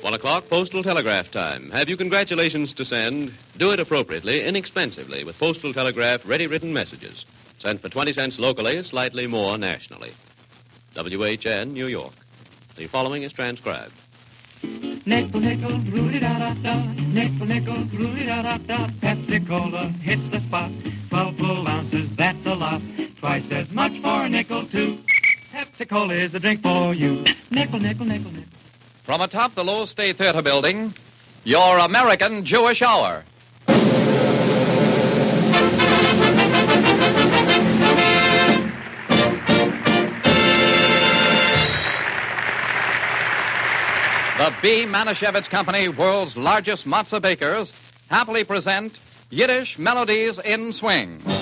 1 o'clock, postal telegraph time. Have you congratulations to send? Do it appropriately, inexpensively, with postal telegraph ready-written messages. Sent for 20 cents locally, slightly more nationally. WHN, New York. The following is transcribed. Nickel, nickel, roo-dee-da-da-da. Nickel, nickel, roo-dee-da-da-da. Pepsi-Cola hits the spot. 12 full ounces, that's a lot. Twice as much for a nickel, too. Pepsi-Cola is the drink for you. Nickel, nickel, nickel, nickel. From atop the Low State Theater building, your American Jewish Hour. The B. Manischewitz Company, world's largest matzah bakers, happily present Yiddish Melodies in Swing.